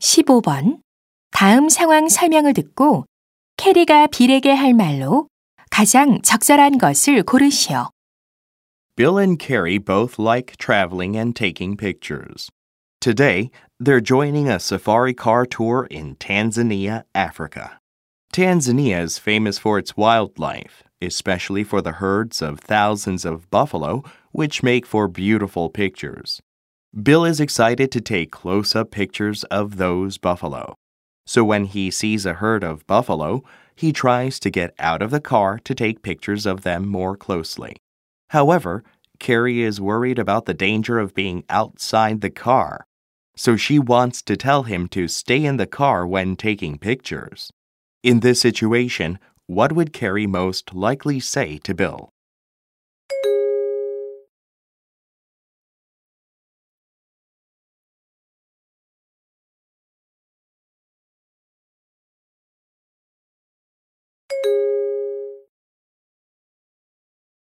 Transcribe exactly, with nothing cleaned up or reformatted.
십오 번. 다음 상황 설명을 듣고 캐리가 빌에게 할 말로 가장 적절한 것을 고르시오. Bill and Carrie both like traveling and taking pictures. Today, they're joining a safari car tour in Tanzania, Africa. Tanzania is famous for its wildlife, especially for the herds of thousands of buffalo, which make for beautiful pictures. Bill is excited to take close-up pictures of those buffalo. So when he sees a herd of buffalo, he tries to get out of the car to take pictures of them more closely. However, Carrie is worried about the danger of being outside the car, so she wants to tell him to stay in the car when taking pictures. In this situation, what would Carrie most likely say to Bill?